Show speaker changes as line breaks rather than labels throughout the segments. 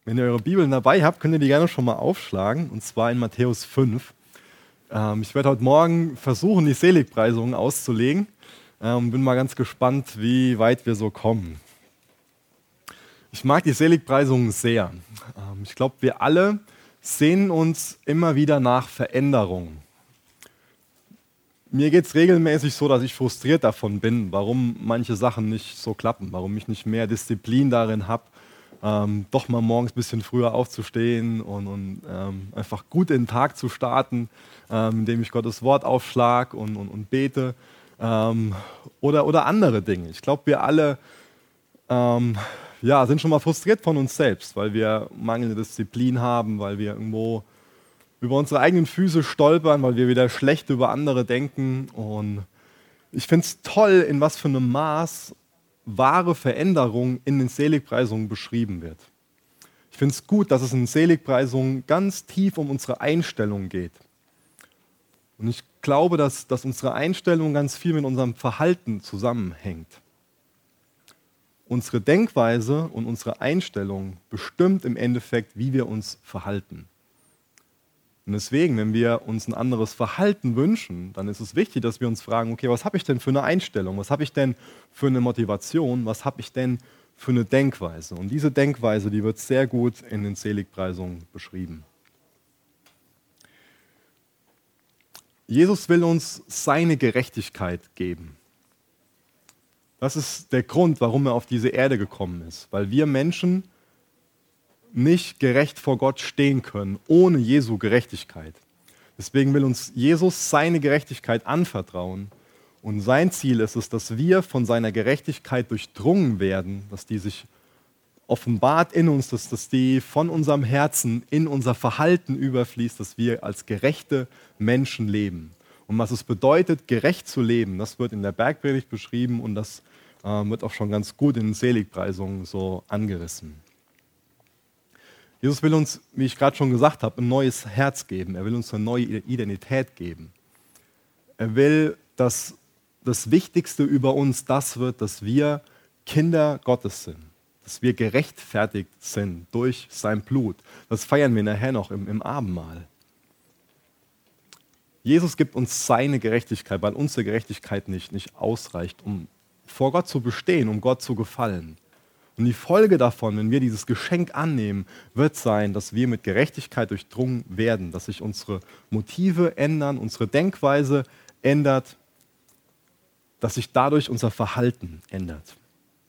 Wenn ihr eure Bibeln dabei habt, könnt ihr die gerne schon mal aufschlagen, und zwar in Matthäus 5. Ich werde heute Morgen versuchen, die Seligpreisungen auszulegen. Bin mal ganz gespannt, wie weit wir so kommen. Ich mag die Seligpreisungen sehr. Ich glaube, wir alle sehnen uns immer wieder nach Veränderung. Mir geht es regelmäßig so, dass ich frustriert davon bin, warum manche Sachen nicht so klappen, warum ich nicht mehr Disziplin darin habe, doch mal morgens ein bisschen früher aufzustehen und einfach gut in den Tag zu starten, indem ich Gottes Wort aufschlage und bete oder andere Dinge. Ich glaube, wir alle sind schon mal frustriert von uns selbst, weil wir mangelnde Disziplin haben, weil wir irgendwo über unsere eigenen Füße stolpern, weil wir wieder schlecht über andere denken. Und ich finde es toll, in was für einem Maß wahre Veränderung in den Seligpreisungen beschrieben wird. Ich finde es gut, dass es in den Seligpreisungen ganz tief um unsere Einstellung geht. Und ich glaube, dass unsere Einstellung ganz viel mit unserem Verhalten zusammenhängt. Unsere Denkweise und unsere Einstellung bestimmt im Endeffekt, wie wir uns verhalten. Und deswegen, wenn wir uns ein anderes Verhalten wünschen, dann ist es wichtig, dass wir uns fragen, okay, was habe ich denn für eine Einstellung? Was habe ich denn für eine Motivation? Was habe ich denn für eine Denkweise? Und diese Denkweise, die wird sehr gut in den Seligpreisungen beschrieben. Jesus will uns seine Gerechtigkeit geben. Das ist der Grund, warum er auf diese Erde gekommen ist. Weil wir Menschen nicht gerecht vor Gott stehen können, ohne Jesu Gerechtigkeit. Deswegen will uns Jesus seine Gerechtigkeit anvertrauen. Und sein Ziel ist es, dass wir von seiner Gerechtigkeit durchdrungen werden, dass die sich offenbart in uns, dass die von unserem Herzen in unser Verhalten überfließt, dass wir als gerechte Menschen leben. Und was es bedeutet, gerecht zu leben, das wird in der Bergpredigt beschrieben und das wird auch schon ganz gut in den Seligpreisungen so angerissen. Jesus will uns, wie ich gerade schon gesagt habe, ein neues Herz geben. Er will uns eine neue Identität geben. Er will, dass das Wichtigste über uns das wird, dass wir Kinder Gottes sind. Dass wir gerechtfertigt sind durch sein Blut. Das feiern wir nachher noch im Abendmahl. Jesus gibt uns seine Gerechtigkeit, weil unsere Gerechtigkeit nicht ausreicht, um vor Gott zu bestehen, um Gott zu gefallen. Und die Folge davon, wenn wir dieses Geschenk annehmen, wird sein, dass wir mit Gerechtigkeit durchdrungen werden, dass sich unsere Motive ändern, unsere Denkweise ändert, dass sich dadurch unser Verhalten ändert.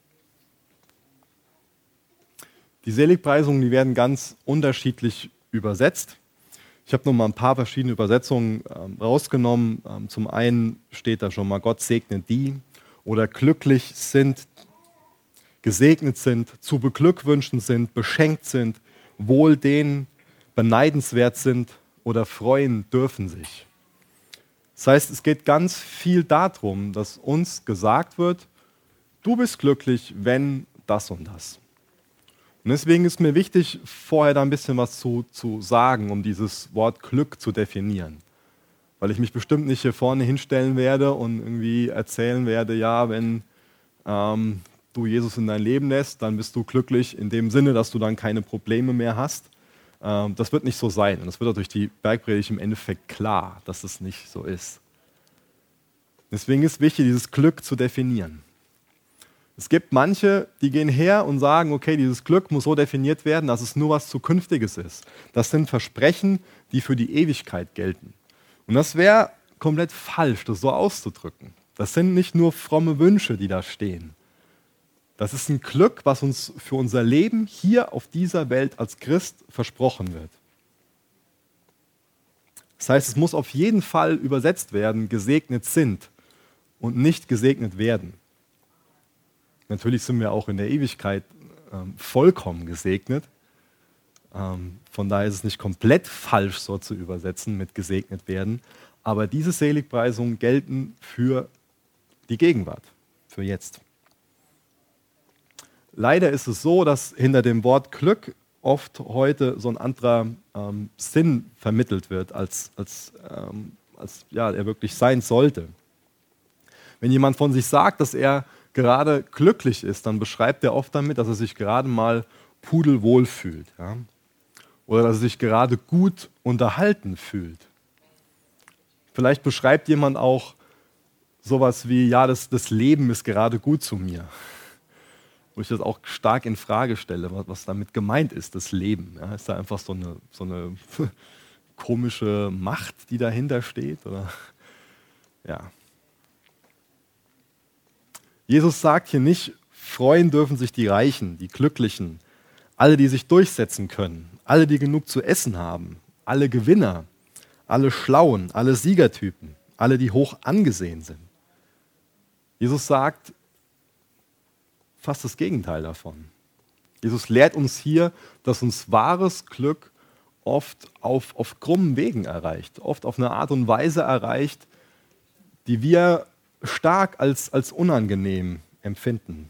Die Seligpreisungen, die werden ganz unterschiedlich übersetzt. Ich habe noch mal ein paar verschiedene Übersetzungen rausgenommen. Zum einen steht da schon mal, Gott segne die oder glücklich sind, gesegnet sind, zu beglückwünschen sind, beschenkt sind, wohl denen beneidenswert sind oder freuen dürfen sich. Das heißt, es geht ganz viel darum, dass uns gesagt wird, du bist glücklich, wenn das und das. Und deswegen ist mir wichtig, vorher da ein bisschen was zu sagen, um dieses Wort Glück zu definieren. Weil ich mich bestimmt nicht hier vorne hinstellen werde und irgendwie erzählen werde, ja, wenn du Jesus in dein Leben lässt, dann bist du glücklich in dem Sinne, dass du dann keine Probleme mehr hast. Das wird nicht so sein. Und das wird auch durch die Bergpredigt im Endeffekt klar, dass es nicht so ist. Deswegen ist wichtig, dieses Glück zu definieren. Es gibt manche, die gehen her und sagen, okay, dieses Glück muss so definiert werden, dass es nur was Zukünftiges ist. Das sind Versprechen, die für die Ewigkeit gelten. Und das wäre komplett falsch, das so auszudrücken. Das sind nicht nur fromme Wünsche, die da stehen. Das ist ein Glück, was uns für unser Leben hier auf dieser Welt als Christ versprochen wird. Das heißt, es muss auf jeden Fall übersetzt werden, gesegnet sind und nicht gesegnet werden. Natürlich sind wir auch in der Ewigkeit vollkommen gesegnet. Von daher ist es nicht komplett falsch, so zu übersetzen mit gesegnet werden. Aber diese Seligpreisungen gelten für die Gegenwart, für jetzt. Leider ist es so, dass hinter dem Wort Glück oft heute so ein anderer Sinn vermittelt wird, als er wirklich sein sollte. Wenn jemand von sich sagt, dass er gerade glücklich ist, dann beschreibt er oft damit, dass er sich gerade mal pudelwohl fühlt. Ja? Oder dass er sich gerade gut unterhalten fühlt. Vielleicht beschreibt jemand auch sowas wie, ja, das Leben ist gerade gut zu mir. Wo ich das auch stark in Frage stelle, was damit gemeint ist, das Leben. Ja? Ist da einfach so eine komische Macht, die dahinter steht? Oder? Ja. Jesus sagt hier nicht, freuen dürfen sich die Reichen, die Glücklichen, alle, die sich durchsetzen können, alle, die genug zu essen haben, alle Gewinner, alle Schlauen, alle Siegertypen, alle, die hoch angesehen sind. Jesus sagt fast das Gegenteil davon. Jesus lehrt uns hier, dass uns wahres Glück oft auf krummen Wegen erreicht, oft auf eine Art und Weise erreicht, die wir stark als unangenehm empfinden.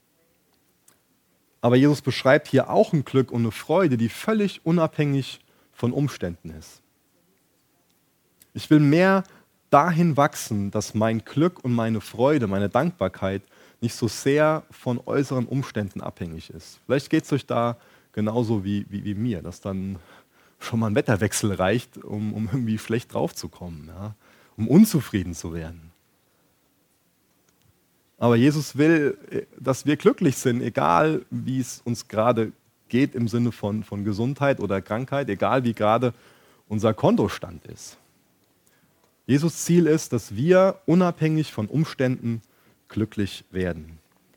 Aber Jesus beschreibt hier auch ein Glück und eine Freude, die völlig unabhängig von Umständen ist. Ich will mehr dahin wachsen, dass mein Glück und meine Freude, meine Dankbarkeit nicht so sehr von äußeren Umständen abhängig ist. Vielleicht geht es euch da genauso wie mir, dass dann schon mal ein Wetterwechsel reicht, um irgendwie schlecht drauf zu kommen, ja? Um unzufrieden zu werden. Aber Jesus will, dass wir glücklich sind, egal wie es uns gerade geht im Sinne von Gesundheit oder Krankheit, egal wie gerade unser Kontostand ist. Jesus Ziel ist, dass wir unabhängig von Umständen glücklich werden.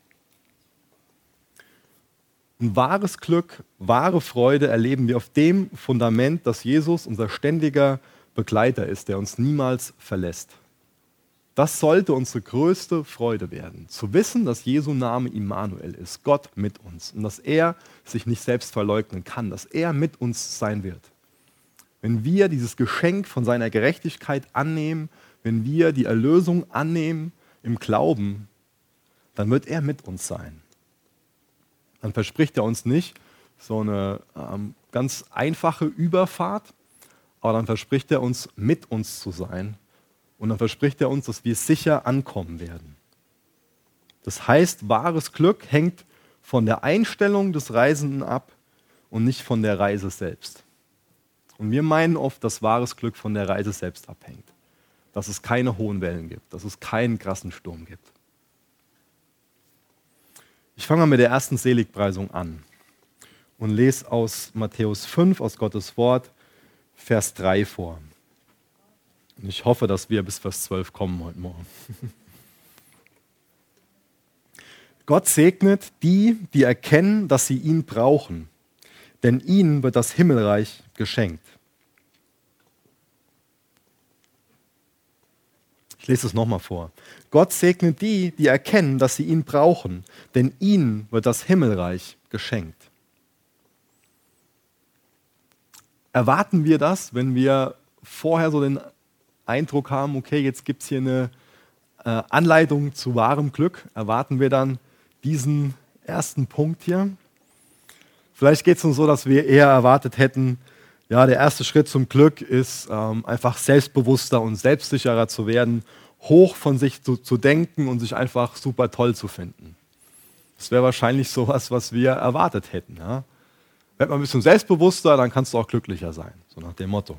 Ein wahres Glück, wahre Freude erleben wir auf dem Fundament, dass Jesus unser ständiger Begleiter ist, der uns niemals verlässt. Das sollte unsere größte Freude werden, zu wissen, dass Jesu Name Immanuel ist, Gott mit uns, und dass er sich nicht selbst verleugnen kann, dass er mit uns sein wird. Wenn wir dieses Geschenk von seiner Gerechtigkeit annehmen, wenn wir die Erlösung annehmen im Glauben, dann wird er mit uns sein. Dann verspricht er uns nicht so eine ganz einfache Überfahrt, aber dann verspricht er uns, mit uns zu sein. Und dann verspricht er uns, dass wir sicher ankommen werden. Das heißt, wahres Glück hängt von der Einstellung des Reisenden ab und nicht von der Reise selbst. Und wir meinen oft, dass wahres Glück von der Reise selbst abhängt. Dass es keine hohen Wellen gibt, dass es keinen krassen Sturm gibt. Ich fange mal mit der ersten Seligpreisung an und lese aus Matthäus 5, aus Gottes Wort, Vers 3 vor. Und ich hoffe, dass wir bis Vers 12 kommen heute Morgen. Gott segnet die, die erkennen, dass sie ihn brauchen, denn ihnen wird das Himmelreich geschenkt. Ich lese es nochmal vor. Gott segnet die, die erkennen, dass sie ihn brauchen, denn ihnen wird das Himmelreich geschenkt. Erwarten wir das, wenn wir vorher so den Eindruck haben, okay, jetzt gibt es hier eine Anleitung zu wahrem Glück, erwarten wir dann diesen ersten Punkt hier? Vielleicht geht es uns so, dass wir eher erwartet hätten, ja, der erste Schritt zum Glück ist, einfach selbstbewusster und selbstsicherer zu werden, hoch von sich zu denken und sich einfach super toll zu finden. Das wäre wahrscheinlich sowas, was wir erwartet hätten. Ja? Werd mal ein bisschen selbstbewusster, dann kannst du auch glücklicher sein, so nach dem Motto.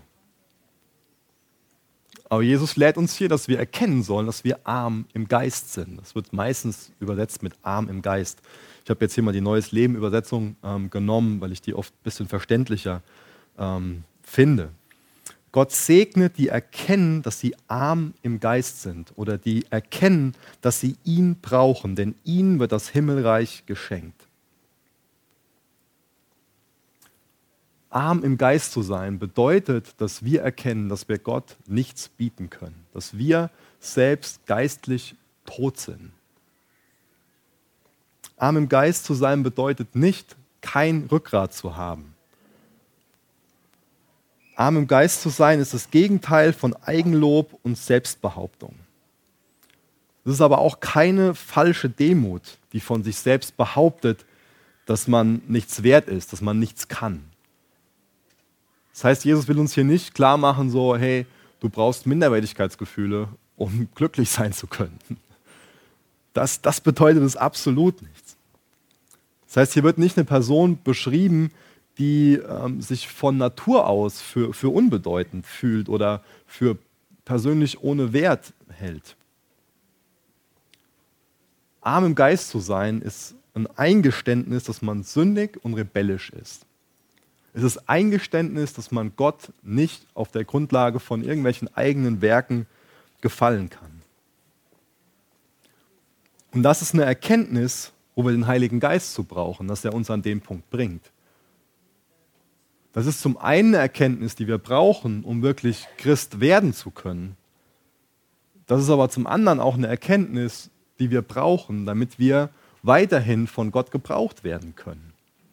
Aber Jesus lehrt uns hier, dass wir erkennen sollen, dass wir arm im Geist sind. Das wird meistens übersetzt mit arm im Geist. Ich habe jetzt hier mal die Neues Leben Übersetzung genommen, weil ich die oft ein bisschen verständlicher finde. Gott segnet, die erkennen, dass sie arm im Geist sind oder die erkennen, dass sie ihn brauchen, denn ihnen wird das Himmelreich geschenkt. Arm im Geist zu sein bedeutet, dass wir erkennen, dass wir Gott nichts bieten können, dass wir selbst geistlich tot sind. Arm im Geist zu sein bedeutet nicht, kein Rückgrat zu haben. Arm im Geist zu sein ist das Gegenteil von Eigenlob und Selbstbehauptung. Es ist aber auch keine falsche Demut, die von sich selbst behauptet, dass man nichts wert ist, dass man nichts kann. Das heißt, Jesus will uns hier nicht klar machen, so, hey, du brauchst Minderwertigkeitsgefühle, um glücklich sein zu können. Das bedeutet es absolut nichts. Das heißt, hier wird nicht eine Person beschrieben, die sich von Natur aus für unbedeutend fühlt oder für persönlich ohne Wert hält. Arm im Geist zu sein, ist ein Eingeständnis, dass man sündig und rebellisch ist. Es ist Eingeständnis, dass man Gott nicht auf der Grundlage von irgendwelchen eigenen Werken gefallen kann. Und das ist eine Erkenntnis, wo wir den Heiligen Geist zu brauchen, dass er uns an den Punkt bringt. Das ist zum einen eine Erkenntnis, die wir brauchen, um wirklich Christ werden zu können. Das ist aber zum anderen auch eine Erkenntnis, die wir brauchen, damit wir weiterhin von Gott gebraucht werden können.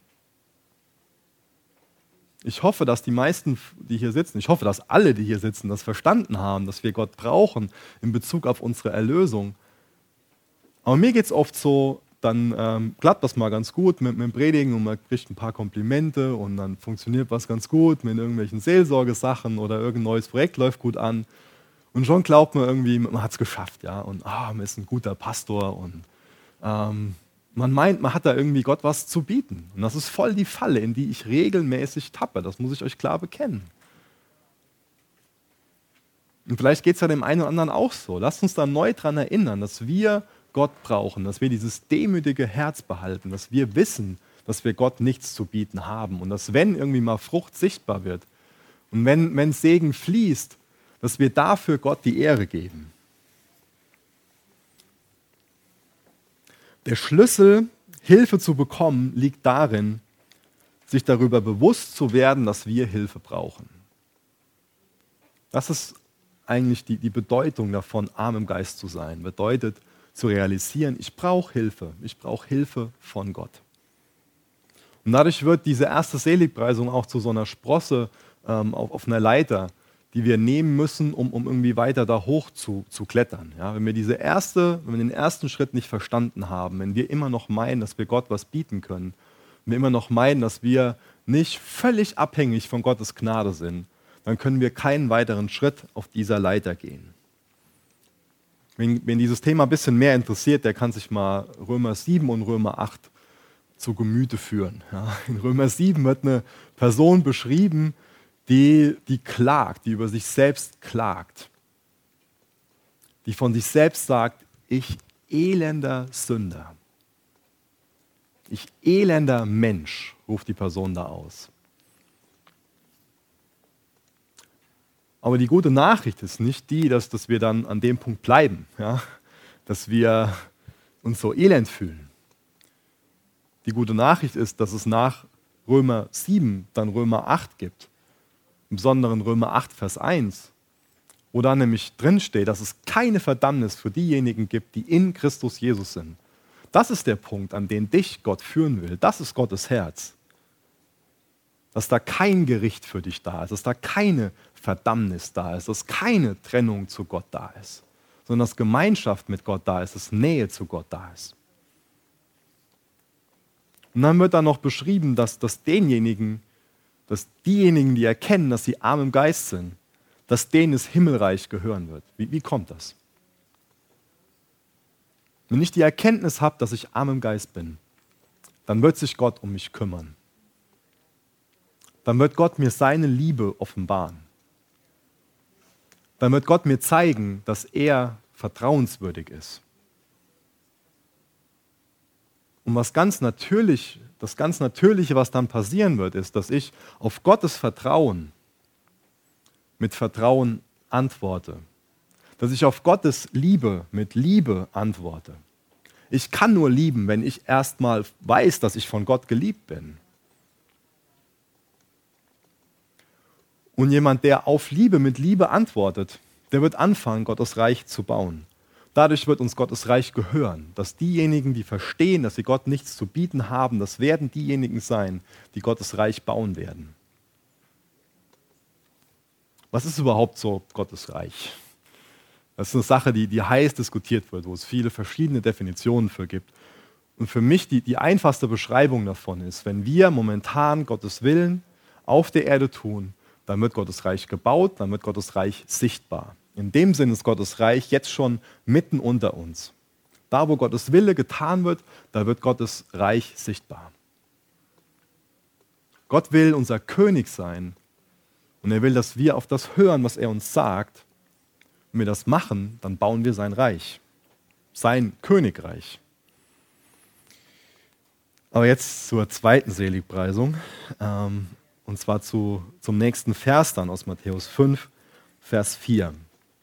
Ich hoffe, dass die meisten, die hier sitzen, ich hoffe, dass alle, die hier sitzen, das verstanden haben, dass wir Gott brauchen in Bezug auf unsere Erlösung. Aber mir geht es oft so, dann klappt das mal ganz gut mit dem Predigen und man kriegt ein paar Komplimente und dann funktioniert was ganz gut mit irgendwelchen Seelsorgesachen oder irgendein neues Projekt läuft gut an. Und schon glaubt man irgendwie, man hat es geschafft, ja, und man ist ein guter Pastor und man meint, man hat da irgendwie Gott was zu bieten. Und das ist voll die Falle, in die ich regelmäßig tappe, das muss ich euch klar bekennen. Und vielleicht geht es ja dem einen oder anderen auch so. Lasst uns da neu dran erinnern, dass wir Gott brauchen, dass wir dieses demütige Herz behalten, dass wir wissen, dass wir Gott nichts zu bieten haben und dass, wenn irgendwie mal Frucht sichtbar wird und wenn Segen fließt, dass wir dafür Gott die Ehre geben. Der Schlüssel, Hilfe zu bekommen, liegt darin, sich darüber bewusst zu werden, dass wir Hilfe brauchen. Das ist eigentlich die Bedeutung davon, arm im Geist zu sein. Bedeutet zu realisieren, ich brauche Hilfe von Gott. Und dadurch wird diese erste Seligpreisung auch zu so einer Sprosse auf einer Leiter, die wir nehmen müssen, um irgendwie weiter da hoch zu klettern. Ja, wenn wir den ersten Schritt nicht verstanden haben, wenn wir immer noch meinen, dass wir Gott was bieten können, wenn wir immer noch meinen, dass wir nicht völlig abhängig von Gottes Gnade sind, dann können wir keinen weiteren Schritt auf dieser Leiter gehen. Wen dieses Thema ein bisschen mehr interessiert, der kann sich mal Römer 7 und Römer 8 zu Gemüte führen. Ja, in Römer 7 wird eine Person beschrieben, die klagt, die über sich selbst klagt, die von sich selbst sagt, ich elender Sünder, ich elender Mensch, ruft die Person da aus. Aber die gute Nachricht ist nicht die, dass wir dann an dem Punkt bleiben, ja? Dass wir uns so elend fühlen. Die gute Nachricht ist, dass es nach Römer 7 dann Römer 8 gibt. Im Besonderen Römer 8, Vers 1, wo da nämlich drinsteht, dass es keine Verdammnis für diejenigen gibt, die in Christus Jesus sind. Das ist der Punkt, an den dich Gott führen will. Das ist Gottes Herz. Dass da kein Gericht für dich da ist, dass da keine Verdammnis da ist, dass keine Trennung zu Gott da ist, sondern dass Gemeinschaft mit Gott da ist, dass Nähe zu Gott da ist. Und dann wird da noch beschrieben, dass diejenigen, die erkennen, dass sie arm im Geist sind, dass denen das Himmelreich gehören wird. Wie kommt das? Wenn ich die Erkenntnis habe, dass ich arm im Geist bin, dann wird sich Gott um mich kümmern. Dann wird Gott mir seine Liebe offenbaren. Dann wird Gott mir zeigen, dass er vertrauenswürdig ist. Und das ganz Natürliche, was dann passieren wird, ist, dass ich auf Gottes Vertrauen mit Vertrauen antworte. Dass ich auf Gottes Liebe mit Liebe antworte. Ich kann nur lieben, wenn ich erstmal weiß, dass ich von Gott geliebt bin. Und jemand, der auf Liebe mit Liebe antwortet, der wird anfangen, Gottes Reich zu bauen. Dadurch wird uns Gottes Reich gehören. Dass diejenigen, die verstehen, dass sie Gott nichts zu bieten haben, das werden diejenigen sein, die Gottes Reich bauen werden. Was ist überhaupt so Gottes Reich? Das ist eine Sache, die heiß diskutiert wird, wo es viele verschiedene Definitionen für gibt. Und für mich die einfachste Beschreibung davon ist, wenn wir momentan Gottes Willen auf der Erde tun, dann wird Gottes Reich gebaut, dann wird Gottes Reich sichtbar. In dem Sinne ist Gottes Reich jetzt schon mitten unter uns. Da, wo Gottes Wille getan wird, da wird Gottes Reich sichtbar. Gott will unser König sein und er will, dass wir auf das hören, was er uns sagt. Wenn wir das machen, dann bauen wir sein Reich, sein Königreich. Aber jetzt zur zweiten Seligpreisung, und zwar zum nächsten Vers dann aus Matthäus 5, Vers 4.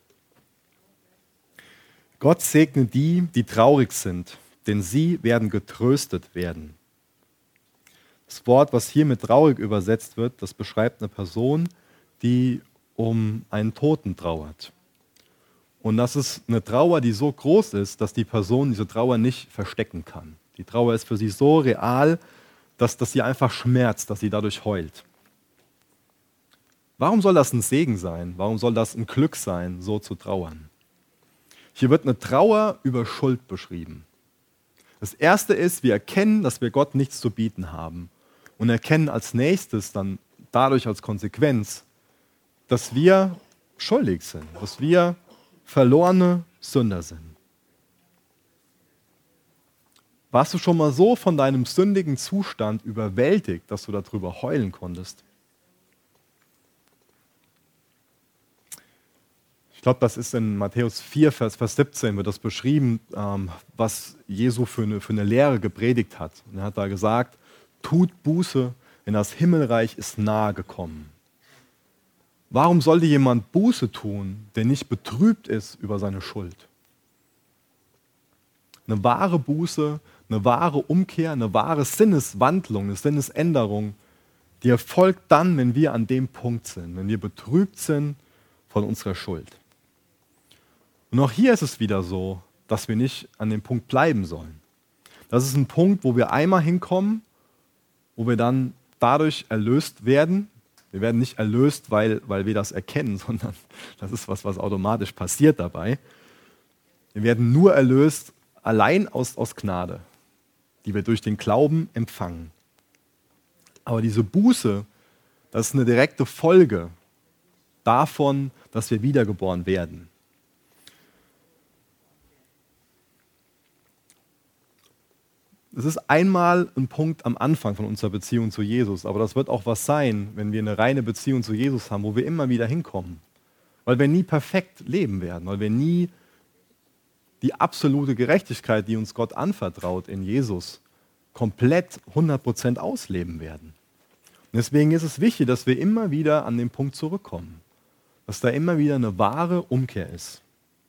Gott segne die, die traurig sind, denn sie werden getröstet werden. Das Wort, was hier mit traurig übersetzt wird, das beschreibt eine Person, die um einen Toten trauert. Und das ist eine Trauer, die so groß ist, dass die Person diese Trauer nicht verstecken kann. Die Trauer ist für sie so real, dass sie einfach schmerzt, dass sie dadurch heult. Warum soll das ein Segen sein? Warum soll das ein Glück sein, so zu trauern? Hier wird eine Trauer über Schuld beschrieben. Das Erste ist, wir erkennen, dass wir Gott nichts zu bieten haben und erkennen als nächstes dann dadurch als Konsequenz, dass wir schuldig sind, dass wir verlorene Sünder sind. Warst du schon mal so von deinem sündigen Zustand überwältigt, dass du darüber heulen konntest? Ich glaube, das ist in Matthäus 4, Vers 17, wird das beschrieben, was Jesu für eine Lehre gepredigt hat. Und er hat da gesagt, tut Buße, denn das Himmelreich ist nahe gekommen. Warum sollte jemand Buße tun, der nicht betrübt ist über seine Schuld? Eine wahre Buße, eine wahre Umkehr, eine wahre Sinneswandlung, eine Sinnesänderung, die erfolgt dann, wenn wir an dem Punkt sind, wenn wir betrübt sind von unserer Schuld. Und auch hier ist es wieder so, dass wir nicht an dem Punkt bleiben sollen. Das ist ein Punkt, wo wir einmal hinkommen, wo wir dann dadurch erlöst werden. Wir werden nicht erlöst, weil wir das erkennen, sondern das ist was automatisch passiert dabei. Wir werden nur erlöst allein aus Gnade, die wir durch den Glauben empfangen. Aber diese Buße, das ist eine direkte Folge davon, dass wir wiedergeboren werden. Es ist einmal ein Punkt am Anfang von unserer Beziehung zu Jesus, aber das wird auch was sein, wenn wir eine reine Beziehung zu Jesus haben, wo wir immer wieder hinkommen. Weil wir nie perfekt leben werden, weil wir nie die absolute Gerechtigkeit, die uns Gott anvertraut in Jesus, komplett 100% ausleben werden. Und deswegen ist es wichtig, dass wir immer wieder an den Punkt zurückkommen, dass da immer wieder eine wahre Umkehr ist.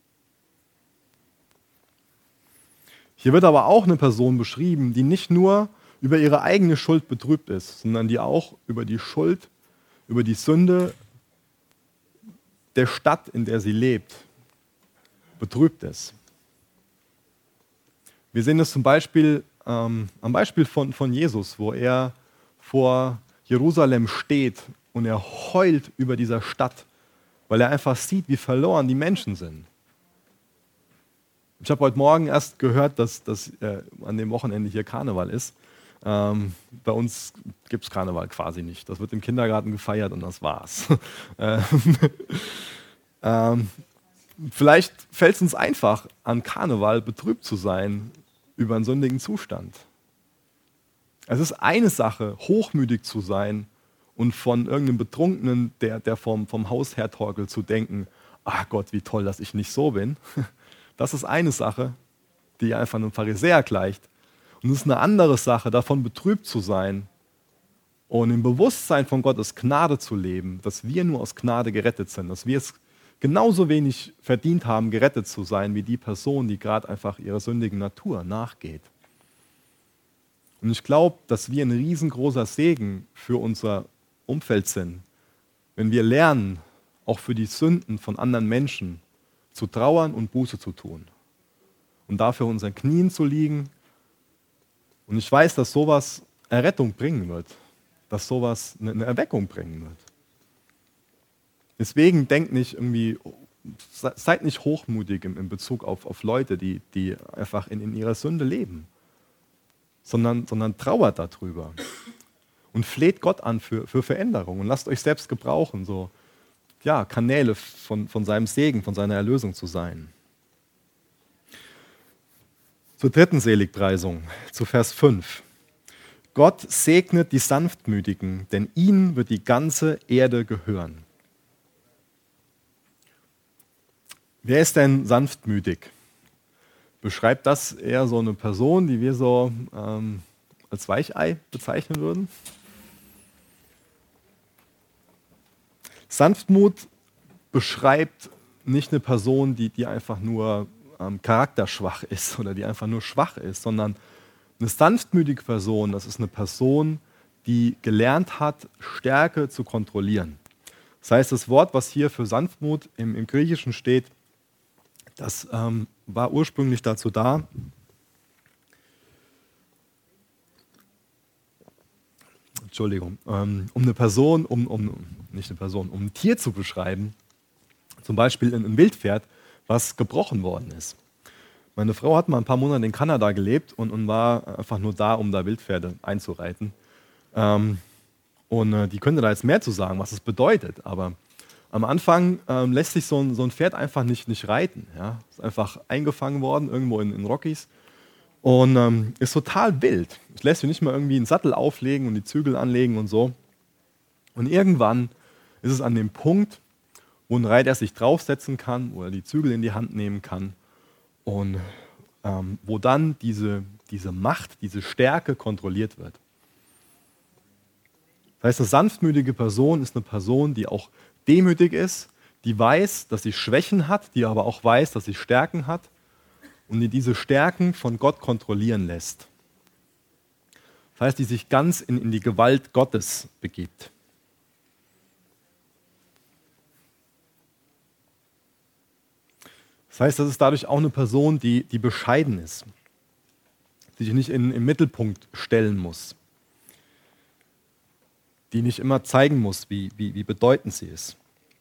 Hier wird aber auch eine Person beschrieben, die nicht nur über ihre eigene Schuld betrübt ist, sondern die auch über die Schuld, über die Sünde der Stadt, in der sie lebt, betrübt ist. Wir sehen das zum Beispiel am Beispiel von Jesus, wo er vor Jerusalem steht und er heult über dieser Stadt, weil er einfach sieht, wie verloren die Menschen sind. Ich habe heute Morgen erst gehört, dass an dem Wochenende hier Karneval ist. Bei uns gibt es Karneval quasi nicht. Das wird im Kindergarten gefeiert und das war's. Vielleicht fällt es uns einfach, an Karneval betrübt zu sein über einen sündigen Zustand. Es ist eine Sache, hochmütig zu sein und von irgendeinem Betrunkenen, der vom Haus her torkelt, zu denken, ach Gott, wie toll, dass ich nicht so bin. Das ist eine Sache, die einfach einem Pharisäer gleicht. Und es ist eine andere Sache, davon betrübt zu sein und im Bewusstsein von Gottes Gnade zu leben, dass wir nur aus Gnade gerettet sind, dass wir es genauso wenig verdient haben, gerettet zu sein, wie die Person, die gerade einfach ihrer sündigen Natur nachgeht. Und ich glaube, dass wir ein riesengroßer Segen für unser Umfeld sind, wenn wir lernen, auch für die Sünden von anderen Menschen zu trauern und Buße zu tun und dafür unseren Knien zu liegen. Und ich weiß, dass sowas Errettung bringen wird, dass sowas eine Erweckung bringen wird. Deswegen seid nicht hochmutig in Bezug auf Leute, die einfach in ihrer Sünde leben, sondern trauert darüber und fleht Gott an für Veränderung und lasst euch selbst gebrauchen, so Kanäle von seinem Segen, von seiner Erlösung zu sein. Zur dritten Seligpreisung, zu Vers 5. Gott segnet die Sanftmütigen, denn ihnen wird die ganze Erde gehören. Wer ist denn sanftmütig? Beschreibt das eher so eine Person, die wir so als Weichei bezeichnen würden? Sanftmut beschreibt nicht eine Person, die einfach nur charakterschwach ist oder die einfach nur schwach ist, sondern eine sanftmütige Person, das ist eine Person, die gelernt hat, Stärke zu kontrollieren. Das heißt, das Wort, was hier für Sanftmut im Griechischen steht, das war ursprünglich dazu da, um eine Person, nicht eine Person, um ein Tier zu beschreiben, zum Beispiel ein Wildpferd, was gebrochen worden ist. Meine Frau hat mal ein paar Monate in Kanada gelebt und war einfach nur da, um da Wildpferde einzureiten. Die könnte da jetzt mehr zu sagen, was es bedeutet, aber am Anfang lässt sich so ein Pferd einfach nicht reiten. Ja? Ist einfach eingefangen worden, irgendwo in Rockies und ist total wild. Es lässt sich nicht mal irgendwie einen Sattel auflegen und die Zügel anlegen und so. Und irgendwann ist es an dem Punkt, wo ein Reiter sich draufsetzen kann oder die Zügel in die Hand nehmen kann und wo dann diese Macht, diese Stärke kontrolliert wird. Das heißt, eine sanftmütige Person ist eine Person, die auch demütig ist, die weiß, dass sie Schwächen hat, die aber auch weiß, dass sie Stärken hat und die diese Stärken von Gott kontrollieren lässt. Das heißt, die sich ganz in die Gewalt Gottes begibt. Das heißt, das ist dadurch auch eine Person, die bescheiden ist, die sich nicht im Mittelpunkt stellen muss, die nicht immer zeigen muss, wie bedeutend sie ist.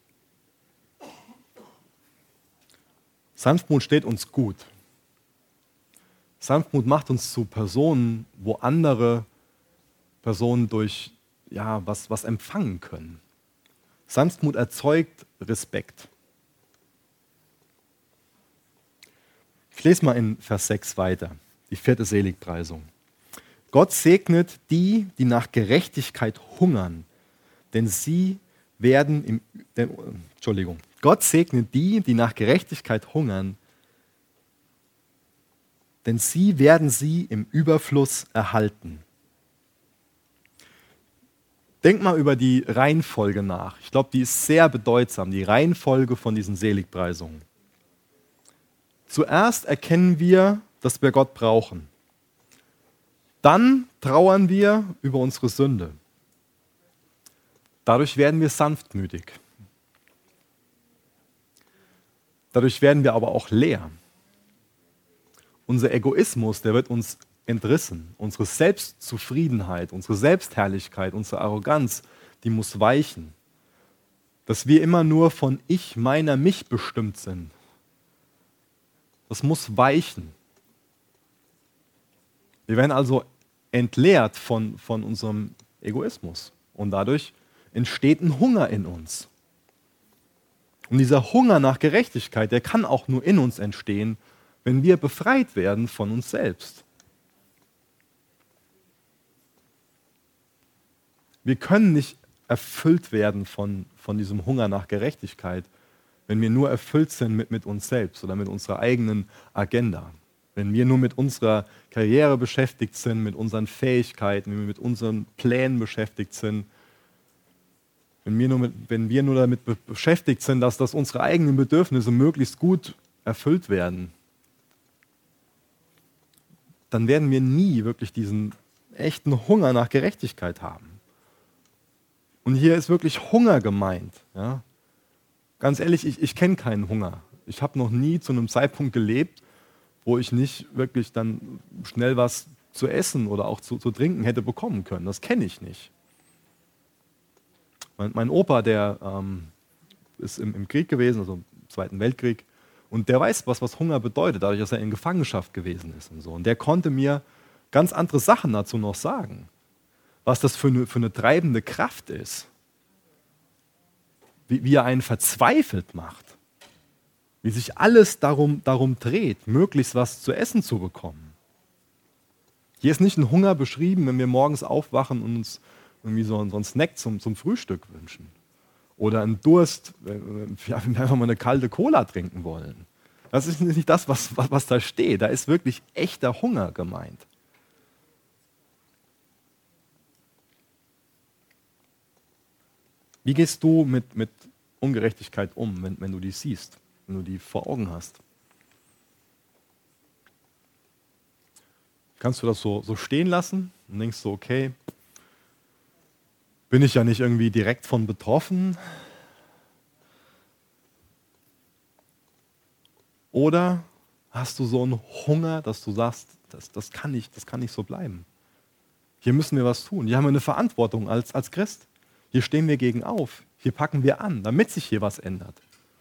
Sanftmut steht uns gut. Sanftmut macht uns zu Personen, wo andere Personen durch was empfangen können. Sanftmut erzeugt Respekt. Ich lese mal in Vers 6 weiter, die 4. Seligpreisung. Gott segnet die, die nach Gerechtigkeit hungern, denn sie werden Gott segnet die, die nach Gerechtigkeit hungern, denn sie werden sie im Überfluss erhalten. Denk mal über die Reihenfolge nach. Ich glaube, die ist sehr bedeutsam, die Reihenfolge von diesen Seligpreisungen. Zuerst erkennen wir, dass wir Gott brauchen. Dann trauern wir über unsere Sünde. Dadurch werden wir sanftmütig. Dadurch werden wir aber auch leer. Unser Egoismus, der wird uns entrissen. Unsere Selbstzufriedenheit, unsere Selbstherrlichkeit, unsere Arroganz, die muss weichen. Dass wir immer nur von ich, meiner, mich bestimmt sind. Das muss weichen. Wir werden also entleert von unserem Egoismus und dadurch entsteht ein Hunger in uns. Und dieser Hunger nach Gerechtigkeit, der kann auch nur in uns entstehen, wenn wir befreit werden von uns selbst. Wir können nicht erfüllt werden von diesem Hunger nach Gerechtigkeit, wenn wir nur erfüllt sind mit uns selbst oder mit unserer eigenen Agenda. Wenn wir nur mit unserer Karriere beschäftigt sind, mit unseren Fähigkeiten, wenn wir mit unseren Plänen beschäftigt sind, wenn wir nur damit beschäftigt sind, dass unsere eigenen Bedürfnisse möglichst gut erfüllt werden, dann werden wir nie wirklich diesen echten Hunger nach Gerechtigkeit haben. Und hier ist wirklich Hunger gemeint. Ja? Ganz ehrlich, ich kenne keinen Hunger. Ich habe noch nie zu einem Zeitpunkt gelebt, wo ich nicht wirklich dann schnell was zu essen oder auch zu trinken hätte bekommen können. Das kenne ich nicht. Mein Opa, der ist im Krieg gewesen, also im Zweiten Weltkrieg, und der weiß, was Hunger bedeutet, dadurch, dass er in Gefangenschaft gewesen ist und so. Und der konnte mir ganz andere Sachen dazu noch sagen, was das für eine treibende Kraft ist, wie er einen verzweifelt macht, wie sich alles darum dreht, möglichst was zu essen zu bekommen. Hier ist nicht ein Hunger beschrieben, wenn wir morgens aufwachen und uns irgendwie so einen Snack zum Frühstück wünschen. Oder ein Durst, wenn wir einfach mal eine kalte Cola trinken wollen. Das ist nicht das, was da steht. Da ist wirklich echter Hunger gemeint. Wie gehst du mit Ungerechtigkeit um, wenn du die siehst, wenn du die vor Augen hast? Kannst du das so stehen lassen und denkst so, okay, bin ich ja nicht irgendwie direkt von betroffen? Oder hast du so einen Hunger, dass du sagst, das kann nicht so bleiben. Hier müssen wir was tun. Hier haben wir eine Verantwortung als Christ. Hier stehen wir gegen auf. Hier packen wir an, damit sich hier was ändert.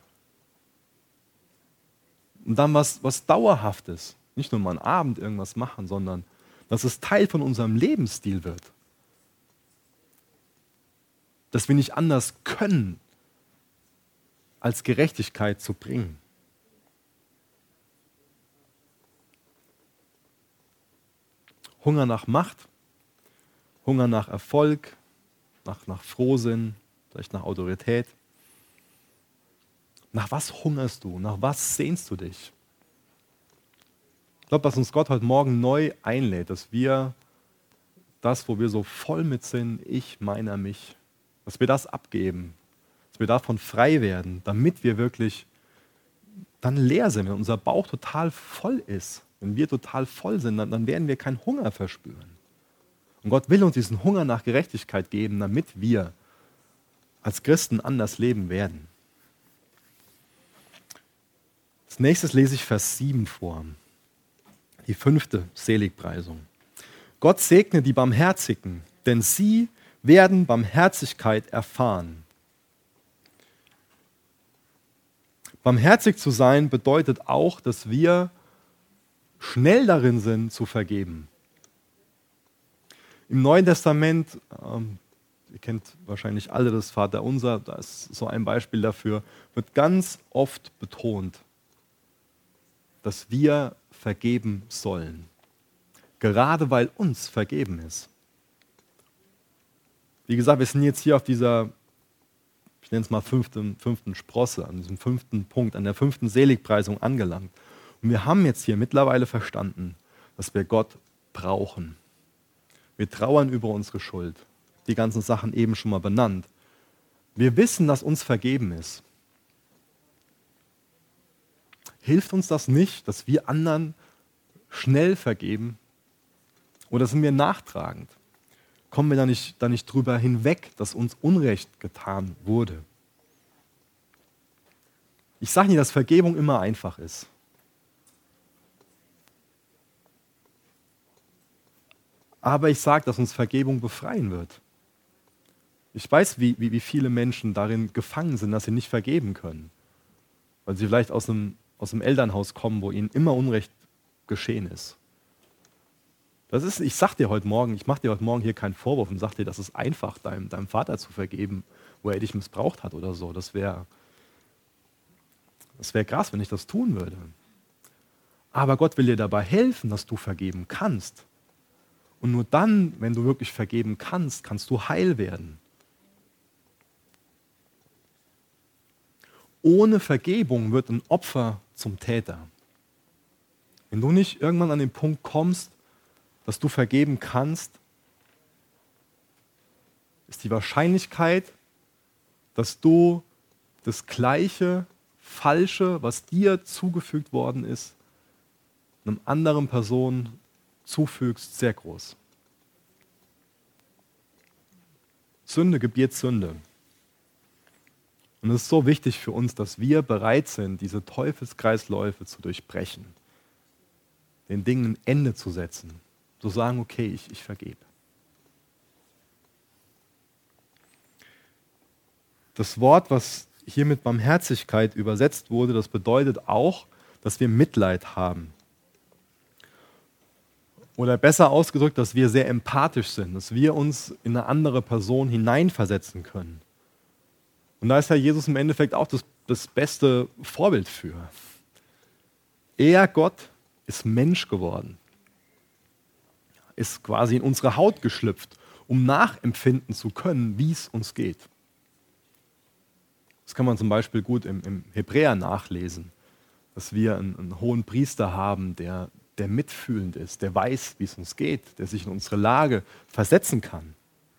Und dann was Dauerhaftes. Nicht nur mal einen Abend irgendwas machen, sondern dass es Teil von unserem Lebensstil wird. Dass wir nicht anders können, als Gerechtigkeit zu bringen. Hunger nach Macht, Hunger nach Erfolg, nach Frohsinn, vielleicht nach Autorität. Nach was hungerst du? Nach was sehnst du dich? Ich glaube, dass uns Gott heute Morgen neu einlädt, dass wir das, wo wir so voll mit sind, ich, meiner, mich, dass wir das abgeben, dass wir davon frei werden, damit wir wirklich dann leer sind, wenn unser Bauch total voll ist. Wenn wir total voll sind, dann werden wir keinen Hunger verspüren. Und Gott will uns diesen Hunger nach Gerechtigkeit geben, damit wir als Christen anders leben werden. Als nächstes lese ich Vers 7 vor. Die 5. Seligpreisung. Gott segne die Barmherzigen, denn sie werden Barmherzigkeit erfahren. Barmherzig zu sein bedeutet auch, dass wir schnell darin sind, zu vergeben. Im Neuen Testament, ihr kennt wahrscheinlich alle das Vaterunser, da ist so ein Beispiel dafür, wird ganz oft betont, dass wir vergeben sollen. Gerade weil uns vergeben ist. Wie gesagt, wir sind jetzt hier auf dieser, ich nenne es mal fünften Sprosse, an diesem 5. Punkt, an der 5. Seligpreisung angelangt. Und wir haben jetzt hier mittlerweile verstanden, dass wir Gott brauchen. Wir trauern über unsere Schuld. Die ganzen Sachen eben schon mal benannt. Wir wissen, dass uns vergeben ist. Hilft uns das nicht, dass wir anderen schnell vergeben? Oder sind wir nachtragend? Kommen wir da nicht drüber hinweg, dass uns Unrecht getan wurde? Ich sage nicht, dass Vergebung immer einfach ist. Aber ich sage, dass uns Vergebung befreien wird. Ich weiß, wie viele Menschen darin gefangen sind, dass sie nicht vergeben können. Weil sie vielleicht aus einem Elternhaus kommen, wo ihnen immer Unrecht geschehen ist. Ich mache dir heute Morgen hier keinen Vorwurf und sage dir, das ist einfach, deinem Vater zu vergeben, wo er dich missbraucht hat oder so. Das wäre krass, wenn ich das tun würde. Aber Gott will dir dabei helfen, dass du vergeben kannst. Und nur dann, wenn du wirklich vergeben kannst, kannst du heil werden. Ohne Vergebung wird ein Opfer zum Täter. Wenn du nicht irgendwann an den Punkt kommst, dass du vergeben kannst, ist die Wahrscheinlichkeit, dass du das gleiche Falsche, was dir zugefügt worden ist, einer anderen Person zufügst, sehr groß. Sünde gebiert Sünde. Und es ist so wichtig für uns, dass wir bereit sind, diese Teufelskreisläufe zu durchbrechen, den Dingen ein Ende zu setzen, zu sagen, okay, ich vergebe. Das Wort, was hier mit Barmherzigkeit übersetzt wurde, das bedeutet auch, dass wir Mitleid haben. Oder besser ausgedrückt, dass wir sehr empathisch sind, dass wir uns in eine andere Person hineinversetzen können. Und da ist ja Jesus im Endeffekt auch das beste Vorbild für. Er, Gott, ist Mensch geworden. ist quasi in unsere Haut geschlüpft, um nachempfinden zu können, wie es uns geht. Das kann man zum Beispiel gut im Hebräer nachlesen, dass wir einen hohen Priester haben, der mitfühlend ist, der weiß, wie es uns geht, der sich in unsere Lage versetzen kann.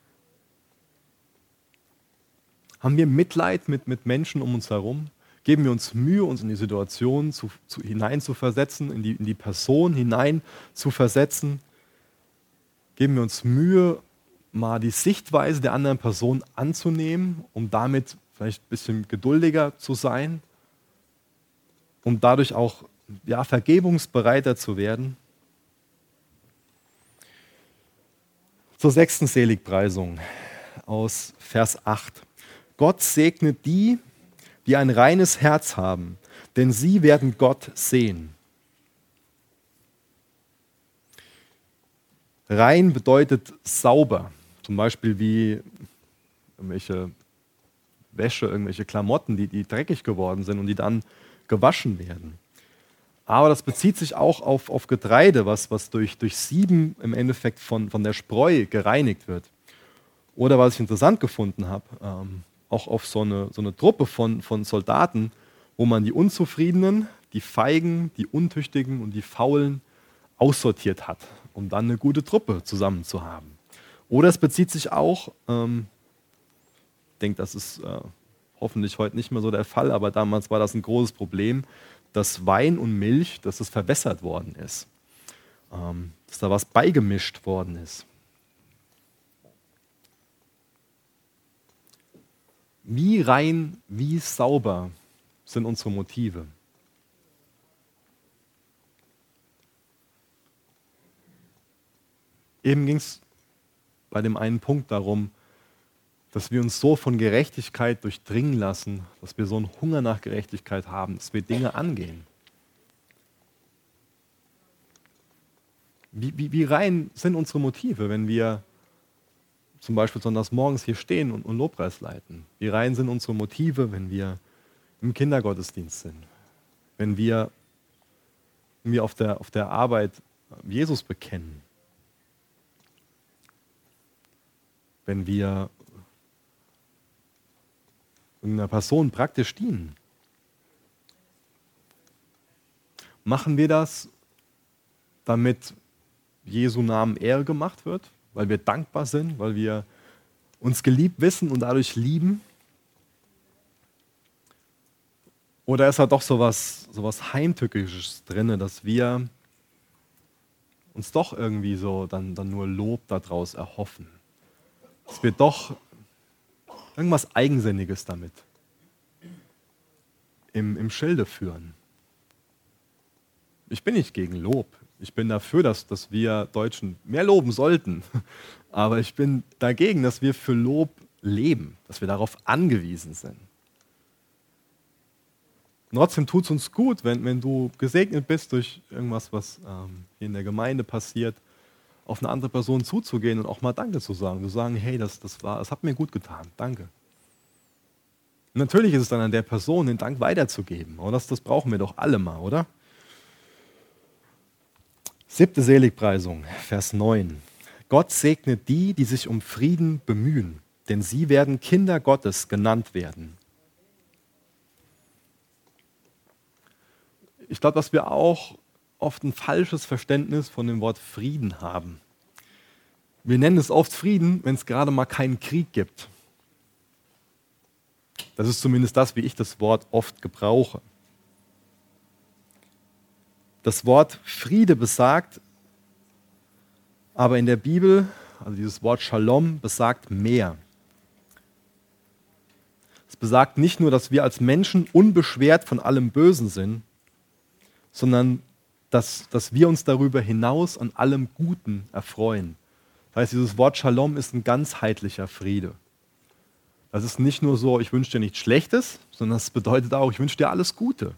Haben wir Mitleid mit Menschen um uns herum? Geben wir uns Mühe, uns in die Situation hinein zu versetzen, in die Person hinein zu versetzen? Geben wir uns Mühe, mal die Sichtweise der anderen Person anzunehmen, um damit vielleicht ein bisschen geduldiger zu sein, um dadurch auch vergebungsbereiter zu werden? Zur 6. Seligpreisung aus Vers 8. Gott segnet die, die ein reines Herz haben, denn sie werden Gott sehen. Rein bedeutet sauber, zum Beispiel wie irgendwelche Wäsche, irgendwelche Klamotten, die dreckig geworden sind und die dann gewaschen werden. Aber das bezieht sich auch auf Getreide, was durch Sieben im Endeffekt von der Spreu gereinigt wird. Oder was ich interessant gefunden habe, auch auf so eine Truppe von Soldaten, wo man die Unzufriedenen, die Feigen, die Untüchtigen und die Faulen aussortiert hat, um dann eine gute Truppe zusammen zu haben. Oder es bezieht sich auch, ich denke, das ist hoffentlich heute nicht mehr so der Fall, aber damals war das ein großes Problem, dass Wein und Milch, dass es verwässert worden ist, dass da was beigemischt worden ist. Wie rein, wie sauber sind unsere Motive? Eben ging es bei dem einen Punkt darum, dass wir uns so von Gerechtigkeit durchdringen lassen, dass wir so einen Hunger nach Gerechtigkeit haben, dass wir Dinge angehen. Wie rein sind unsere Motive, wenn wir zum Beispiel sonntags morgens hier stehen und Lobpreis leiten? Wie rein sind unsere Motive, wenn wir im Kindergottesdienst sind? Wenn wir auf der Arbeit Jesus bekennen? Wenn wir irgendeiner Person praktisch dienen? Machen wir das, damit Jesu Namen Ehre gemacht wird, weil wir dankbar sind, weil wir uns geliebt wissen und dadurch lieben? Oder ist da doch sowas Heimtückisches drin, dass wir uns doch irgendwie so dann nur Lob daraus erhoffen? Dass wir doch irgendwas Eigensinniges damit im Schilde führen. Ich bin nicht gegen Lob. Ich bin dafür, dass wir Deutschen mehr loben sollten. Aber ich bin dagegen, dass wir für Lob leben, dass wir darauf angewiesen sind. Und trotzdem tut es uns gut, wenn du gesegnet bist durch irgendwas, was hier in der Gemeinde passiert, auf eine andere Person zuzugehen und auch mal Danke zu sagen. Zu sagen, hey, das hat mir gut getan, danke. Und natürlich ist es dann an der Person, den Dank weiterzugeben. Und das brauchen wir doch alle mal, oder? 7. Seligpreisung, Vers 9. Gott segnet die, die sich um Frieden bemühen, denn sie werden Kinder Gottes genannt werden. Ich glaube, dass wir auch oft ein falsches Verständnis von dem Wort Frieden haben. Wir nennen es oft Frieden, wenn es gerade mal keinen Krieg gibt. Das ist zumindest das, wie ich das Wort oft gebrauche. Das Wort Friede besagt aber in der Bibel, also dieses Wort Shalom besagt mehr. Es besagt nicht nur, dass wir als Menschen unbeschwert von allem Bösen sind, sondern dass wir uns darüber hinaus an allem Guten erfreuen. Das heißt, dieses Wort Shalom ist ein ganzheitlicher Friede. Das ist nicht nur so, ich wünsche dir nichts Schlechtes, sondern das bedeutet auch, ich wünsche dir alles Gute.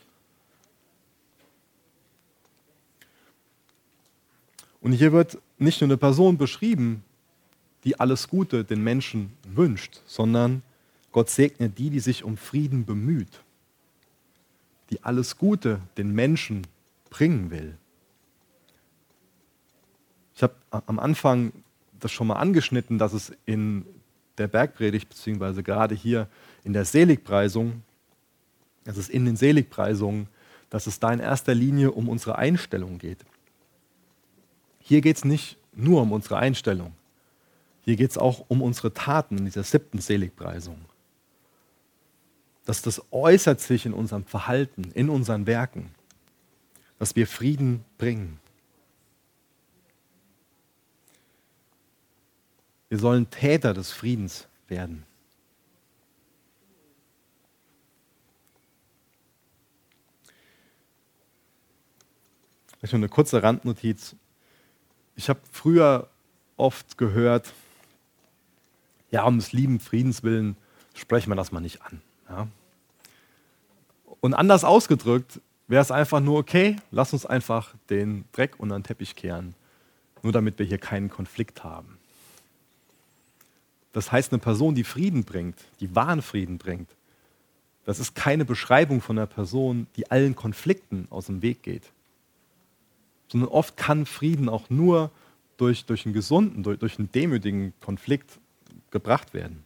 Und hier wird nicht nur eine Person beschrieben, die alles Gute den Menschen wünscht, sondern Gott segnet die, die sich um Frieden bemüht, die alles Gute den Menschen bringen will. Ich habe am Anfang das schon mal angeschnitten, dass es in der Bergpredigt, beziehungsweise gerade hier in der Seligpreisung, dass es in den Seligpreisungen, dass es da in erster Linie um unsere Einstellung geht. Hier geht es nicht nur um unsere Einstellung. Hier geht es auch um unsere Taten in dieser 7. Seligpreisung. Das äußert sich in unserem Verhalten, in unseren Werken, dass wir Frieden bringen. Wir sollen Täter des Friedens werden. Vielleicht noch eine kurze Randnotiz. Ich habe früher oft gehört, ja, um des lieben Friedens willen sprechen wir das mal nicht an. Ja? Und anders ausgedrückt wäre es einfach nur, okay, lass uns einfach den Dreck unter den Teppich kehren, nur damit wir hier keinen Konflikt haben. Das heißt, eine Person, die Frieden bringt, die wahren Frieden bringt, das ist keine Beschreibung von einer Person, die allen Konflikten aus dem Weg geht. Sondern oft kann Frieden auch nur durch einen gesunden, durch einen demütigen Konflikt gebracht werden.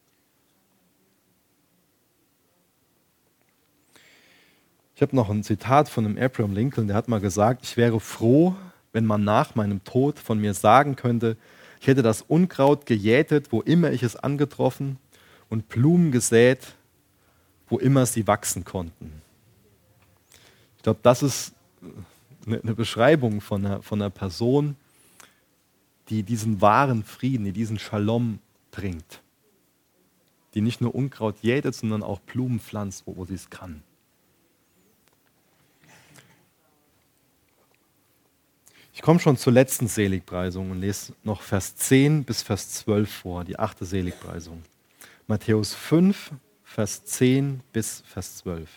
Ich habe noch ein Zitat von einem Abraham Lincoln, der hat mal gesagt, ich wäre froh, wenn man nach meinem Tod von mir sagen könnte, ich hätte das Unkraut gejätet, wo immer ich es angetroffen, und Blumen gesät, wo immer sie wachsen konnten. Ich glaube, das ist eine Beschreibung von einer Person, die diesen wahren Frieden, die diesen Shalom bringt. Die nicht nur Unkraut jätet, sondern auch Blumen pflanzt, wo sie es kann. Ich komme schon zur letzten Seligpreisung und lese noch Vers 10 bis Vers 12 vor, die 8. Seligpreisung. Matthäus 5, Vers 10 bis Vers 12.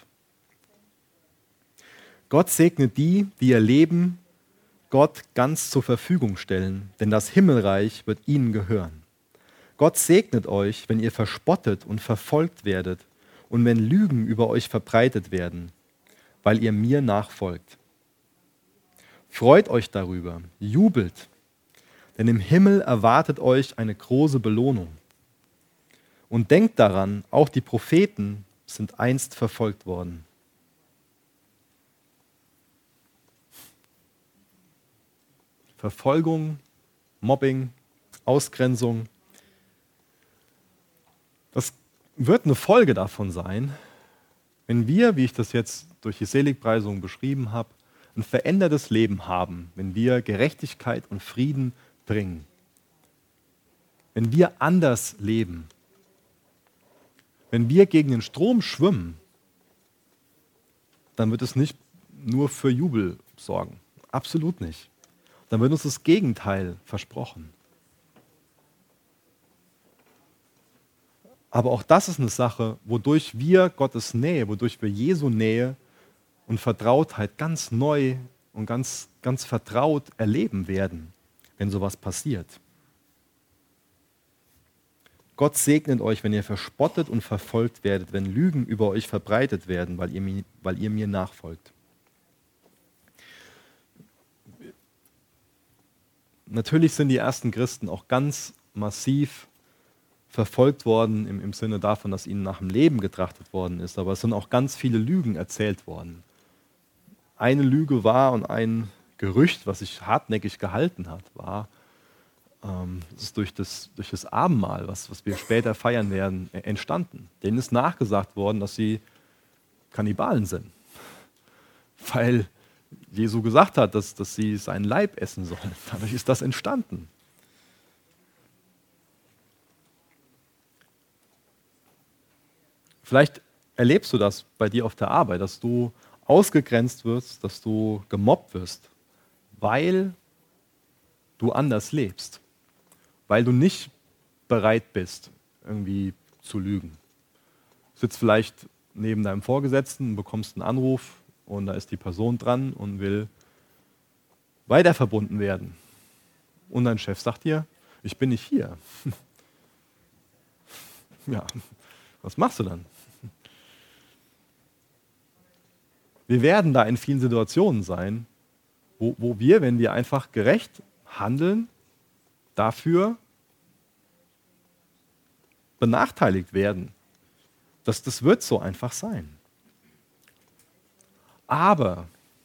Gott segne die, die ihr Leben Gott ganz zur Verfügung stellen, denn das Himmelreich wird ihnen gehören. Gott segnet euch, wenn ihr verspottet und verfolgt werdet und wenn Lügen über euch verbreitet werden, weil ihr mir nachfolgt. Freut euch darüber, jubelt, denn im Himmel erwartet euch eine große Belohnung. Und denkt daran, auch die Propheten sind einst verfolgt worden. Verfolgung, Mobbing, Ausgrenzung. Das wird eine Folge davon sein, wenn wir, wie ich das jetzt durch die Seligpreisung beschrieben habe, ein verändertes Leben haben, wenn wir Gerechtigkeit und Frieden bringen. Wenn wir anders leben. Wenn wir gegen den Strom schwimmen, dann wird es nicht nur für Jubel sorgen. Absolut nicht. Dann wird uns das Gegenteil versprochen. Aber auch das ist eine Sache, wodurch wir Gottes Nähe, wodurch wir Jesu Nähe und Vertrautheit ganz neu und ganz vertraut erleben werden, wenn sowas passiert. Gott segnet euch, wenn ihr verspottet und verfolgt werdet, wenn Lügen über euch verbreitet werden, weil ihr mir nachfolgt. Natürlich sind die ersten Christen auch ganz massiv verfolgt worden, im Sinne davon, dass ihnen nach dem Leben getrachtet worden ist, aber es sind auch ganz viele Lügen erzählt worden. Eine Lüge war und ein Gerücht, was sich hartnäckig gehalten hat, war, das ist durch das Abendmahl, was wir später feiern werden, entstanden. Denen ist nachgesagt worden, dass sie Kannibalen sind, weil Jesu gesagt hat, dass sie seinen Leib essen sollen. Dadurch ist das entstanden. Vielleicht erlebst du das bei dir auf der Arbeit, dass du ausgegrenzt wirst, dass du gemobbt wirst, weil du anders lebst, weil du nicht bereit bist, irgendwie zu lügen. Du sitzt vielleicht neben deinem Vorgesetzten und bekommst einen Anruf und da ist die Person dran und will weiterverbunden werden. Und dein Chef sagt dir, ich bin nicht hier. Ja, was machst du dann? Wir werden da in vielen Situationen sein, wo wir, wenn wir einfach gerecht handeln, dafür benachteiligt werden. Das wird so einfach sein. Aber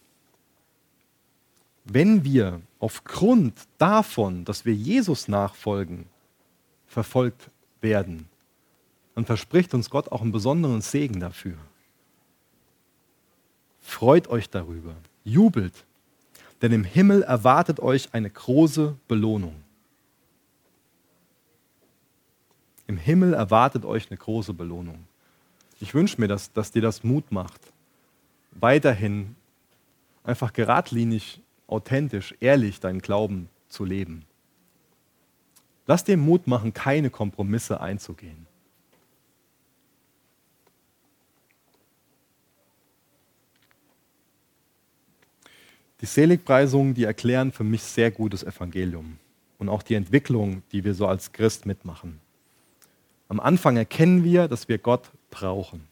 wenn wir aufgrund davon, dass wir Jesus nachfolgen, verfolgt werden, dann verspricht uns Gott auch einen besonderen Segen dafür. Freut euch darüber, jubelt, denn im Himmel erwartet euch eine große Belohnung. Im Himmel erwartet euch eine große Belohnung. Ich wünsche mir, dass dir das Mut macht, weiterhin einfach geradlinig, authentisch, ehrlich deinen Glauben zu leben. Lass dir Mut machen, keine Kompromisse einzugehen. Die Seligpreisungen, die erklären für mich sehr gut das Evangelium und auch die Entwicklung, die wir so als Christ mitmachen. Am Anfang erkennen wir, dass wir Gott brauchen.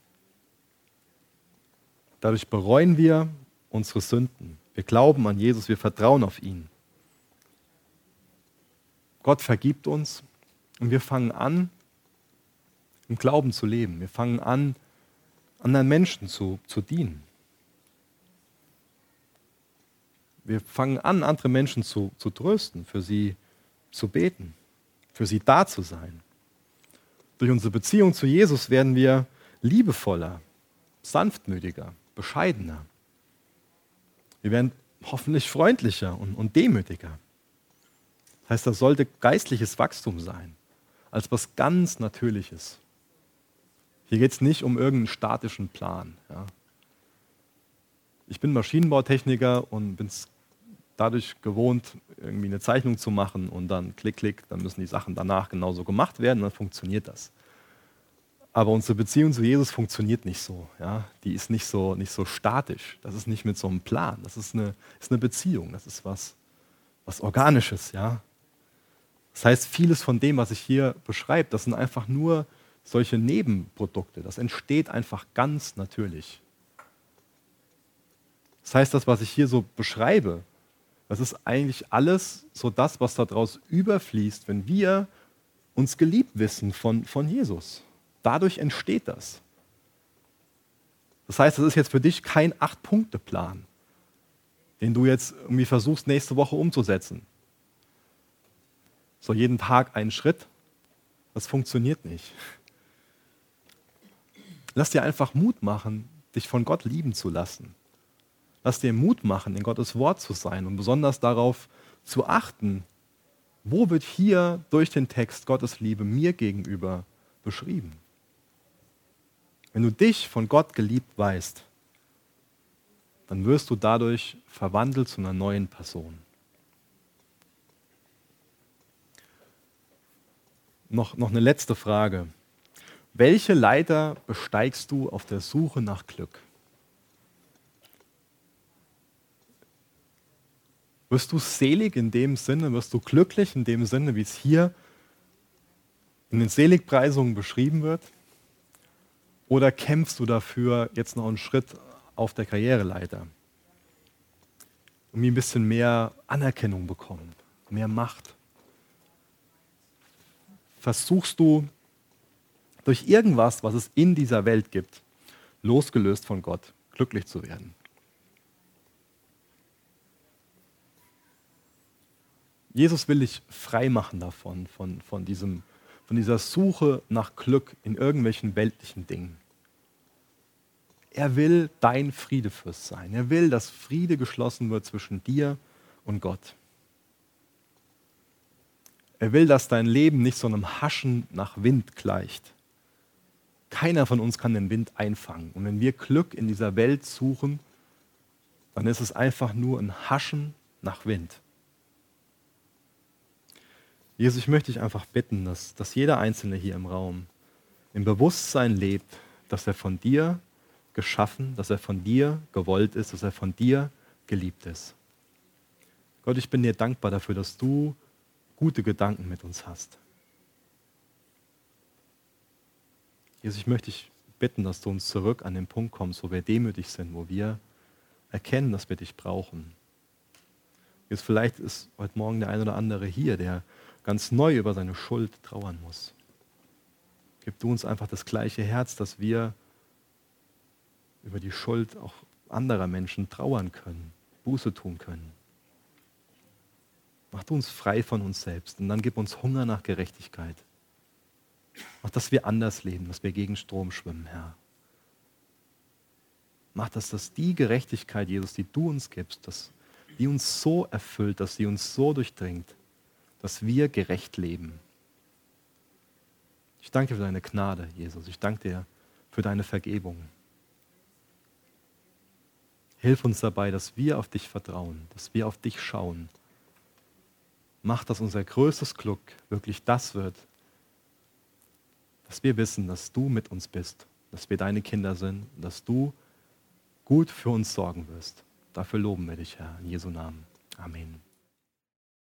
Dadurch bereuen wir unsere Sünden. Wir glauben an Jesus, wir vertrauen auf ihn. Gott vergibt uns und wir fangen an, im Glauben zu leben. Wir fangen an, anderen Menschen zu dienen. Wir fangen an, andere Menschen zu trösten, für sie zu beten, für sie da zu sein. Durch unsere Beziehung zu Jesus werden wir liebevoller, sanftmütiger, bescheidener. Wir werden hoffentlich freundlicher und demütiger. Das heißt, das sollte geistliches Wachstum sein, als was ganz Natürliches. Hier geht es nicht um irgendeinen statischen Plan. Ja. Ich bin Maschinenbautechniker und bin es dadurch gewohnt, irgendwie eine Zeichnung zu machen und dann klick, klick, dann müssen die Sachen danach genauso gemacht werden und dann funktioniert das. Aber unsere Beziehung zu Jesus funktioniert nicht so. Ja? Die ist nicht so statisch. Das ist nicht mit so einem Plan. Das ist eine Beziehung. Das ist was Organisches. Ja? Das heißt, vieles von dem, was ich hier beschreibe, das sind einfach nur solche Nebenprodukte. Das entsteht einfach ganz natürlich. Das heißt, das, was ich hier so beschreibe, das ist eigentlich alles so das, was daraus überfließt, wenn wir uns geliebt wissen von Jesus. Dadurch entsteht das. Das heißt, das ist jetzt für dich kein 8-Punkte-Plan, den du jetzt irgendwie versuchst, nächste Woche umzusetzen. So jeden Tag einen Schritt, das funktioniert nicht. Lass dir einfach Mut machen, dich von Gott lieben zu lassen. Lass dir Mut machen, in Gottes Wort zu sein und besonders darauf zu achten, wo wird hier durch den Text Gottes Liebe mir gegenüber beschrieben. Wenn du dich von Gott geliebt weißt, dann wirst du dadurch verwandelt zu einer neuen Person. Noch eine letzte Frage. Welche Leiter besteigst du auf der Suche nach Glück? Wirst du selig in dem Sinne, wirst du glücklich in dem Sinne, wie es hier in den Seligpreisungen beschrieben wird? Oder kämpfst du dafür, jetzt noch einen Schritt auf der Karriereleiter? Ein bisschen mehr Anerkennung bekommen, mehr Macht. Versuchst du durch irgendwas, was es in dieser Welt gibt, losgelöst von Gott, glücklich zu werden? Jesus will dich frei machen davon, von dieser Suche nach Glück in irgendwelchen weltlichen Dingen. Er will dein Friedefürst sein. Er will, dass Friede geschlossen wird zwischen dir und Gott. Er will, dass dein Leben nicht so einem Haschen nach Wind gleicht. Keiner von uns kann den Wind einfangen. Und wenn wir Glück in dieser Welt suchen, dann ist es einfach nur ein Haschen nach Wind. Jesus, ich möchte dich einfach bitten, dass jeder Einzelne hier im Raum im Bewusstsein lebt, dass er von dir geschaffen, dass er von dir gewollt ist, dass er von dir geliebt ist. Gott, ich bin dir dankbar dafür, dass du gute Gedanken mit uns hast. Jesus, ich möchte dich bitten, dass du uns zurück an den Punkt kommst, wo wir demütig sind, wo wir erkennen, dass wir dich brauchen. Jetzt vielleicht ist heute Morgen der ein oder andere hier, der ganz neu über seine Schuld trauern muss. Gib du uns einfach das gleiche Herz, dass wir über die Schuld auch anderer Menschen trauern können, Buße tun können. Mach du uns frei von uns selbst und dann gib uns Hunger nach Gerechtigkeit. Mach, dass wir anders leben, dass wir gegen Strom schwimmen, Herr. Mach, dass die Gerechtigkeit, Jesus, die du uns gibst, dass die uns so erfüllt, dass sie uns so durchdringt, dass wir gerecht leben. Ich danke dir für deine Gnade, Jesus. Ich danke dir für deine Vergebung. Hilf uns dabei, dass wir auf dich vertrauen, dass wir auf dich schauen. Mach, dass unser größtes Glück wirklich das wird, dass wir wissen, dass du mit uns bist, dass wir deine Kinder sind, dass du gut für uns sorgen wirst. Dafür loben wir dich, Herr, in Jesu Namen. Amen.